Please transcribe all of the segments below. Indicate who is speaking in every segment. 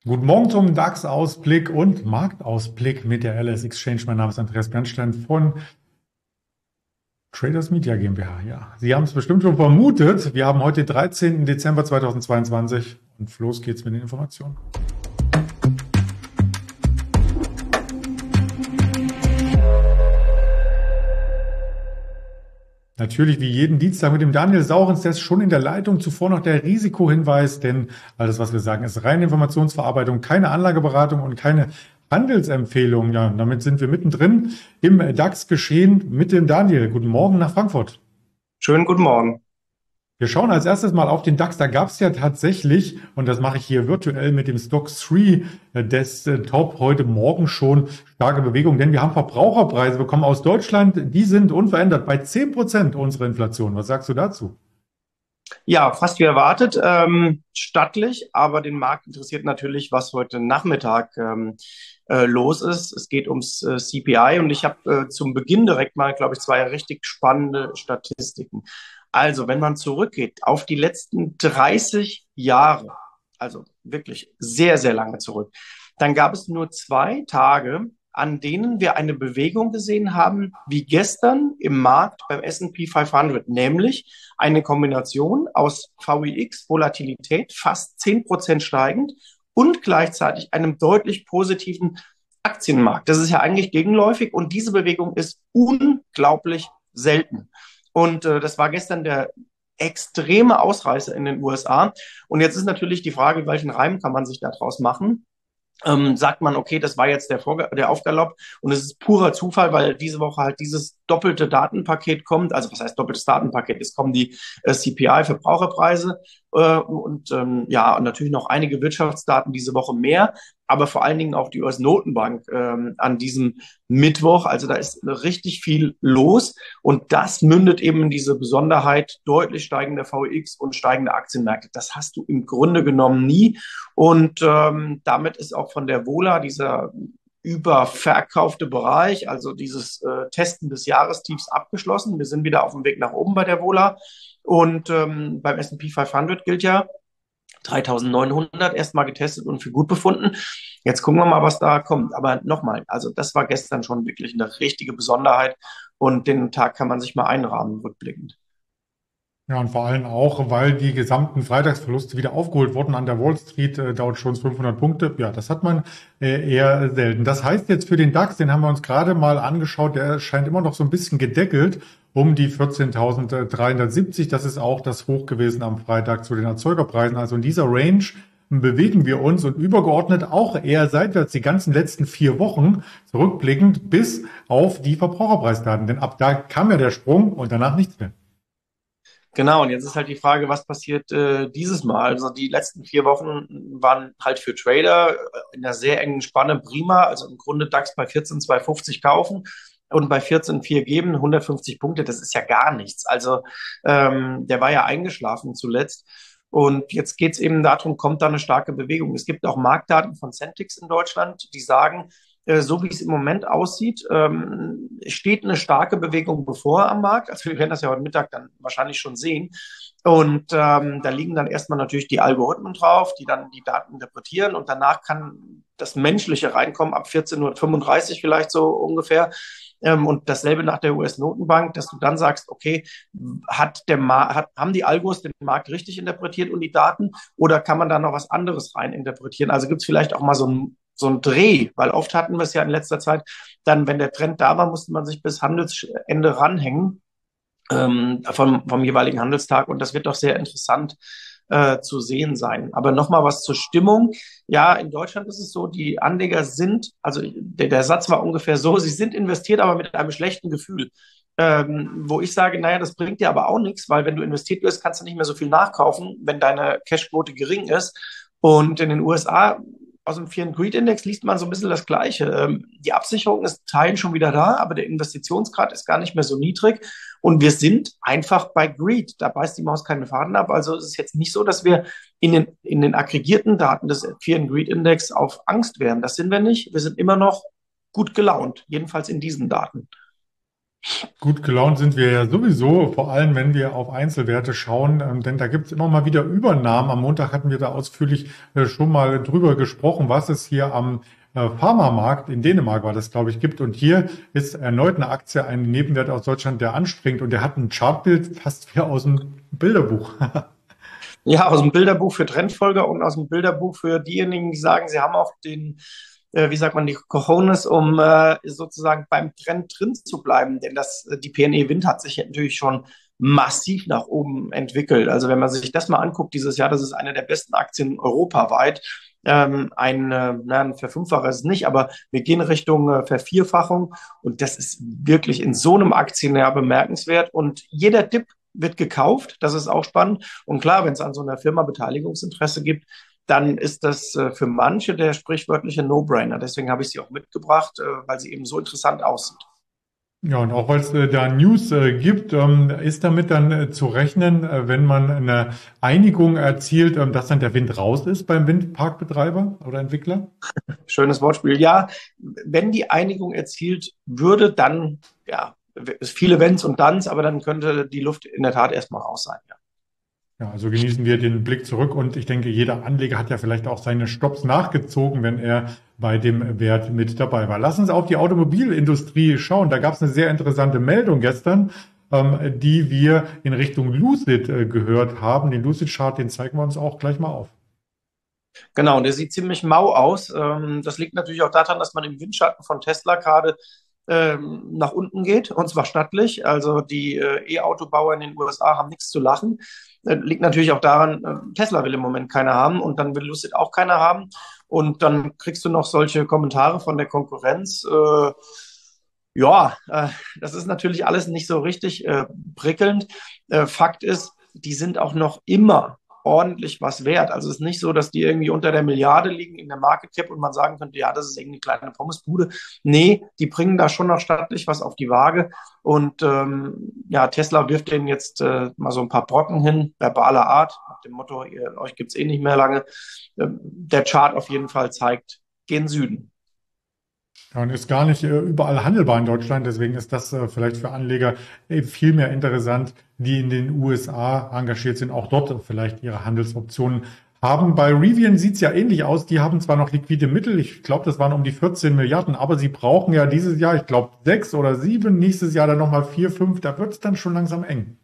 Speaker 1: Guten Morgen zum DAX-Ausblick und Marktausblick mit der LS Exchange. Mein Name ist Andreas Bernstein von Traders Media GmbH. Ja, Sie haben es bestimmt schon vermutet. Wir haben heute 13. Dezember 2022 und los geht's mit den Informationen. Natürlich wie jeden Dienstag mit dem Daniel Saurens, der ist schon in der Leitung. Zuvor noch der Risikohinweis, denn alles, was wir sagen, ist reine Informationsverarbeitung, keine Anlageberatung und keine Handelsempfehlung. Ja, und damit sind wir mittendrin im DAX-Geschehen mit dem Daniel. Guten Morgen nach Frankfurt.
Speaker 2: Schönen guten Morgen.
Speaker 1: Wir schauen als erstes mal auf den DAX. Da gab es ja tatsächlich, und das mache ich hier virtuell mit dem Stock 3 Desktop, heute Morgen schon starke Bewegung, denn wir haben Verbraucherpreise bekommen aus Deutschland. Die sind unverändert bei 10% unserer Inflation. Was sagst du dazu?
Speaker 2: Ja, fast wie erwartet, stattlich, aber den Markt interessiert natürlich, was heute Nachmittag los ist. Es geht ums CPI und ich habe zum Beginn direkt mal, glaube ich, zwei richtig spannende Statistiken. Also, wenn man zurückgeht auf die letzten 30 Jahre, also wirklich sehr, sehr lange zurück, dann gab es nur zwei Tage, an denen wir eine Bewegung gesehen haben, wie gestern im Markt beim S&P 500, nämlich eine Kombination aus VIX, Volatilität, fast 10% steigend und gleichzeitig einem deutlich positiven Aktienmarkt. Das ist ja eigentlich gegenläufig und diese Bewegung ist unglaublich selten. Und das war gestern der extreme Ausreißer in den USA. Und jetzt ist natürlich die Frage, welchen Reim kann man sich daraus machen? Sagt man, okay, das war jetzt der Aufgalopp und es ist purer Zufall, weil diese Woche halt dieses doppelte Datenpaket kommt. Also was heißt doppeltes Datenpaket? Es kommen die CPI-Verbraucherpreise und natürlich noch einige Wirtschaftsdaten diese Woche mehr, aber vor allen Dingen auch die US-Notenbank an diesem Mittwoch. Also da ist richtig viel los und das mündet eben in diese Besonderheit deutlich steigender VX und steigender Aktienmärkte. Das hast du im Grunde genommen nie. Und damit ist auch von der Vola dieser überverkaufte Bereich, also dieses Testen des Jahrestiefs abgeschlossen. Wir sind wieder auf dem Weg nach oben bei der Vola. Und beim S&P 500 gilt ja 3.900 erstmal getestet und für gut befunden. Jetzt gucken wir mal, was da kommt. Aber nochmal, also das war gestern schon wirklich eine richtige Besonderheit und den Tag kann man sich mal einrahmen, rückblickend.
Speaker 1: Ja, und vor allem auch, weil die gesamten Freitagsverluste wieder aufgeholt wurden an der Wall Street, Dow Jones 500 Punkte. Ja, das hat man eher selten. Das heißt jetzt für den DAX, den haben wir uns gerade mal angeschaut, der scheint immer noch so ein bisschen gedeckelt um die 14.370. Das ist auch das Hoch gewesen am Freitag zu den Erzeugerpreisen. Also in dieser Range bewegen wir uns und übergeordnet auch eher seitwärts die ganzen letzten 4 Wochen zurückblickend bis auf die Verbraucherpreisdaten. Denn ab da kam ja der Sprung und danach nichts mehr.
Speaker 2: Genau, und jetzt ist halt die Frage, was passiert dieses Mal? Also die letzten 4 Wochen waren halt für Trader in einer sehr engen Spanne prima. Also im Grunde DAX bei 14,250 kaufen und bei 14,4 geben, 150 Punkte, das ist ja gar nichts. Also der war ja eingeschlafen zuletzt. Und jetzt geht es eben darum, kommt da eine starke Bewegung. Es gibt auch Marktdaten von Centix in Deutschland, die sagen, so wie es im Moment aussieht, steht eine starke Bewegung bevor am Markt. Also wir werden das ja heute Mittag dann wahrscheinlich schon sehen. Und da liegen dann erstmal natürlich die Algorithmen drauf, die dann die Daten interpretieren und danach kann das Menschliche reinkommen ab 14:35 Uhr vielleicht so ungefähr. Und dasselbe nach der US-Notenbank, dass du dann sagst, okay, haben die Algos den Markt richtig interpretiert und die Daten oder kann man da noch was anderes rein interpretieren? Also gibt es vielleicht auch mal so ein Dreh, weil oft hatten wir es ja in letzter Zeit, dann, wenn der Trend da war, musste man sich bis Handelsende ranhängen vom jeweiligen Handelstag und das wird doch sehr interessant zu sehen sein. Aber nochmal was zur Stimmung. Ja, in Deutschland ist es so, die Anleger sind, also der Satz war ungefähr so, sie sind investiert, aber mit einem schlechten Gefühl. Wo ich sage, naja, das bringt dir aber auch nichts, weil wenn du investiert wirst, kannst du nicht mehr so viel nachkaufen, wenn deine Cashquote gering ist. Und in den USA aus dem Fear and Greed Index liest man so ein bisschen das Gleiche. Die Absicherung ist Teilen schon wieder da, aber der Investitionsgrad ist gar nicht mehr so niedrig. Und wir sind einfach bei Greed. Da beißt die Maus keinen Faden ab. Also es ist jetzt nicht so, dass wir in den aggregierten Daten des Fear and Greed Index auf Angst wären. Das sind wir nicht. Wir sind immer noch gut gelaunt, jedenfalls in diesen Daten.
Speaker 1: Gut gelaunt sind wir ja sowieso, vor allem wenn wir auf Einzelwerte schauen, denn da gibt es immer mal wieder Übernahmen. Am Montag hatten wir da ausführlich schon mal drüber gesprochen, was es hier am Pharmamarkt in Dänemark war, das glaube ich gibt. Und hier ist erneut eine Aktie, ein Nebenwert aus Deutschland, der anspringt und der hat ein Chartbild fast wie aus dem Bilderbuch.
Speaker 2: Ja, aus dem Bilderbuch für Trendfolger und aus dem Bilderbuch für diejenigen, die sagen, sie haben auch den, wie sagt man, die Cojones, um sozusagen beim Trend drin zu bleiben. Denn die PNE Wind hat sich natürlich schon massiv nach oben entwickelt. Also wenn man sich das mal anguckt, dieses Jahr, das ist eine der besten Aktien europaweit. Ein Verfünffacher ist es nicht, aber wir gehen Richtung Vervierfachung und das ist wirklich in so einem Aktienjahr bemerkenswert und jeder Dip wird gekauft, das ist auch spannend und klar, wenn es an so einer Firma Beteiligungsinteresse gibt, dann ist das für manche der sprichwörtliche No-Brainer. Deswegen habe ich sie auch mitgebracht, weil sie eben so interessant aussieht.
Speaker 1: Ja, und auch weil es da News gibt, ist damit dann zu rechnen, wenn man eine Einigung erzielt, dass dann der Wind raus ist beim Windparkbetreiber oder Entwickler?
Speaker 2: Schönes Wortspiel. Ja, wenn die Einigung erzielt würde, dann, ja, viele Wenns und Danns, aber dann könnte die Luft in der Tat erstmal raus sein. Ja.
Speaker 1: Ja, also genießen wir den Blick zurück und ich denke, jeder Anleger hat ja vielleicht auch seine Stopps nachgezogen, wenn er bei dem Wert mit dabei war. Lass uns auf die Automobilindustrie schauen. Da gab es eine sehr interessante Meldung gestern, die wir in Richtung Lucid gehört haben. Den Lucid-Chart, den zeigen wir uns auch gleich mal auf.
Speaker 2: Genau, und der sieht ziemlich mau aus. Das liegt natürlich auch daran, dass man im Windschatten von Tesla gerade nach unten geht, und zwar stattlich. Also die E-Autobauer in den USA haben nichts zu lachen. Liegt natürlich auch daran, Tesla will im Moment keiner haben und dann will Lucid auch keiner haben. Und dann kriegst du noch solche Kommentare von der Konkurrenz. Das ist natürlich alles nicht so richtig prickelnd. Fakt ist, die sind auch noch immer ordentlich was wert. Also es ist nicht so, dass die irgendwie unter der Milliarde liegen in der Market Cap und man sagen könnte, ja, das ist irgendwie eine kleine Pommesbude. Nee, die bringen da schon noch stattlich was auf die Waage. Und ja, Tesla wirft denen jetzt mal so ein paar Brocken hin, verbaler Art, nach dem Motto, euch gibt's eh nicht mehr lange. Der Chart auf jeden Fall zeigt, gen Süden.
Speaker 1: Ja, und ist gar nicht überall handelbar in Deutschland. Deswegen ist das vielleicht für Anleger viel mehr interessant, die in den USA engagiert sind, auch dort vielleicht ihre Handelsoptionen haben. Bei Rivian sieht es ja ähnlich aus. Die haben zwar noch liquide Mittel, ich glaube, das waren um die 14 Milliarden, aber sie brauchen ja dieses Jahr, ich glaube, 6 oder 7, nächstes Jahr dann nochmal 4, 5. Da wird es dann schon langsam eng.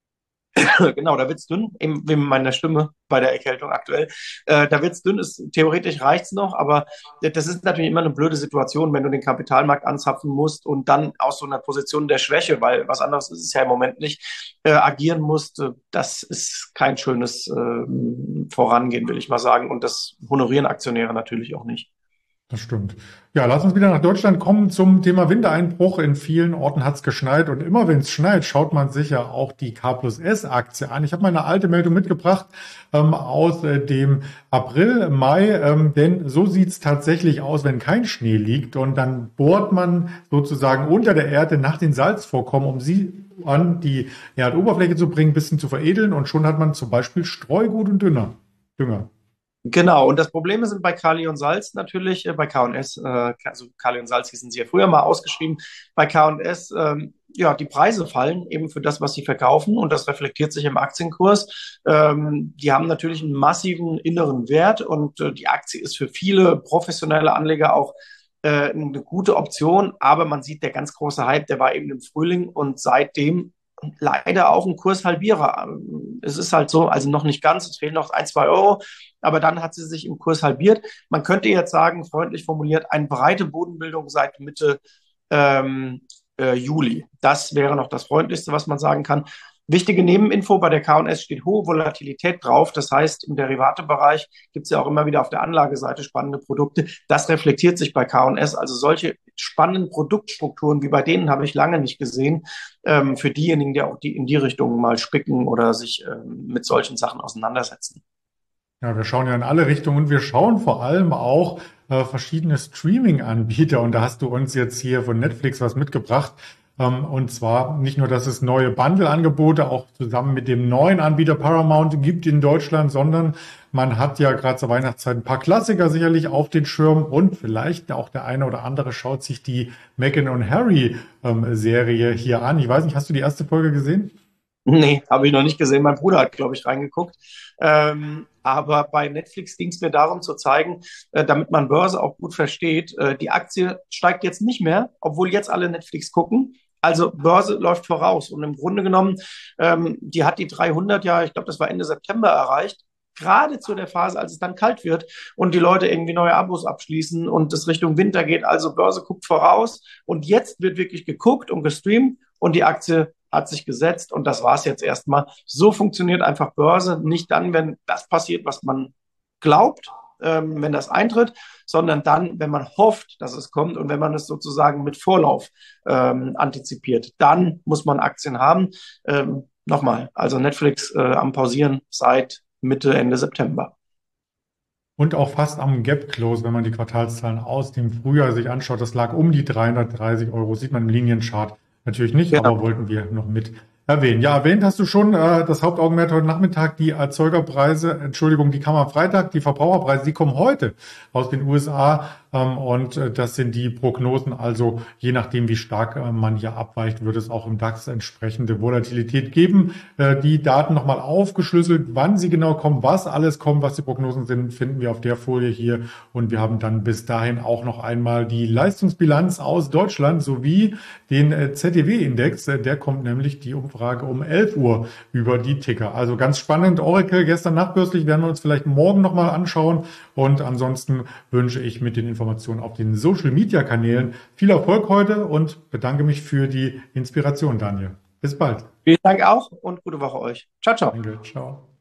Speaker 2: Genau, da wird's dünn, eben wie meiner Stimme bei der Erkältung aktuell. Da wird's dünn, theoretisch reicht's noch, aber das ist natürlich immer eine blöde Situation, wenn du den Kapitalmarkt anzapfen musst und dann aus so einer Position der Schwäche, weil was anderes ist es ja im Moment nicht, agieren musst. Das ist kein schönes Vorangehen, will ich mal sagen. Und das honorieren Aktionäre natürlich auch nicht.
Speaker 1: Das stimmt. Ja, lass uns wieder nach Deutschland kommen zum Thema Wintereinbruch. In vielen Orten hat es geschneit und immer wenn es schneit, schaut man sich ja auch die K+S-Aktie an. Ich habe mal eine alte Meldung mitgebracht aus dem April, Mai, denn so sieht es tatsächlich aus, wenn kein Schnee liegt und dann bohrt man sozusagen unter der Erde nach den Salzvorkommen, um sie an die Erdoberfläche zu bringen, ein bisschen zu veredeln und schon hat man zum Beispiel Streugut und Dünger.
Speaker 2: Genau, und das Problem ist bei Kali und Salz natürlich, bei K&S, also Kali und Salz hießen sie ja früher mal ausgeschrieben, bei K&S, ja, die Preise fallen eben für das, was sie verkaufen und das reflektiert sich im Aktienkurs. Die haben natürlich einen massiven inneren Wert und die Aktie ist für viele professionelle Anleger auch eine gute Option, aber man sieht, der ganz große Hype, der war eben im Frühling und seitdem leider auch ein Kurshalbierer. Es ist halt so, also noch nicht ganz, es fehlen noch 1, 2 Euro, aber dann hat sie sich im Kurs halbiert. Man könnte jetzt sagen, freundlich formuliert, eine breite Bodenbildung seit Mitte Juli. Das wäre noch das Freundlichste, was man sagen kann. Wichtige Nebeninfo, bei der K&S steht hohe Volatilität drauf. Das heißt, im Derivatebereich gibt es ja auch immer wieder auf der Anlageseite spannende Produkte. Das reflektiert sich bei K&S. Also solche spannenden Produktstrukturen wie bei denen habe ich lange nicht gesehen. Für diejenigen, die auch in die Richtung mal spicken oder sich mit solchen Sachen auseinandersetzen.
Speaker 1: Ja, wir schauen ja in alle Richtungen und wir schauen vor allem auch verschiedene Streaming-Anbieter. Und da hast du uns jetzt hier von Netflix was mitgebracht. Und zwar nicht nur, dass es neue Bundle-Angebote auch zusammen mit dem neuen Anbieter Paramount gibt in Deutschland, sondern man hat ja gerade zur Weihnachtszeit ein paar Klassiker sicherlich auf den Schirm und vielleicht auch der eine oder andere schaut sich die Meghan und Harry Serie hier an. Ich weiß nicht, hast du die erste Folge gesehen?
Speaker 2: Nee, habe ich noch nicht gesehen. Mein Bruder hat, glaube ich, reingeguckt. Aber bei Netflix ging es mir darum zu zeigen, damit man Börse auch gut versteht, die Aktie steigt jetzt nicht mehr, obwohl jetzt alle Netflix gucken. Also Börse läuft voraus. Und im Grunde genommen, die hat die 300 ja, ich glaube, das war Ende September erreicht. Gerade zu der Phase, als es dann kalt wird und die Leute irgendwie neue Abos abschließen und es Richtung Winter geht. Also Börse guckt voraus. Und jetzt wird wirklich geguckt und gestreamt und die Aktie hat sich gesetzt und das war es jetzt erstmal. So funktioniert einfach Börse. Nicht dann, wenn das passiert, was man glaubt, wenn das eintritt, sondern dann, wenn man hofft, dass es kommt und wenn man es sozusagen mit Vorlauf antizipiert. Dann muss man Aktien haben. Nochmal, also Netflix am Pausieren seit Mitte, Ende September.
Speaker 1: Und auch fast am Gap Close, wenn man die Quartalszahlen aus dem Frühjahr sich anschaut. Das lag um die 330 Euro, sieht man im Linienchart natürlich nicht,
Speaker 2: Genau.
Speaker 1: aber wollten wir noch mit erwähnen. Ja, erwähnt hast du schon, das Hauptaugenmerk heute Nachmittag, die Erzeugerpreise, Entschuldigung, die kam am Freitag, die Verbraucherpreise, die kommen heute aus den USA und das sind die Prognosen. Also je nachdem, wie stark man hier abweicht, wird es auch im DAX entsprechende Volatilität geben. Die Daten nochmal aufgeschlüsselt, wann sie genau kommen, was alles kommt, was die Prognosen sind, finden wir auf der Folie hier. Und wir haben dann bis dahin auch noch einmal die Leistungsbilanz aus Deutschland sowie den ZDW-Index. Der kommt nämlich die Umfrage um 11 Uhr über die Ticker. Also ganz spannend. Oracle gestern nachbörslich werden wir uns vielleicht morgen nochmal anschauen. Und ansonsten wünsche ich mit den Informationen auf den Social-Media-Kanälen viel Erfolg heute und bedanke mich für die Inspiration, Daniel. Bis bald.
Speaker 2: Vielen Dank auch und gute Woche euch. Ciao, ciao.
Speaker 1: Danke, ciao.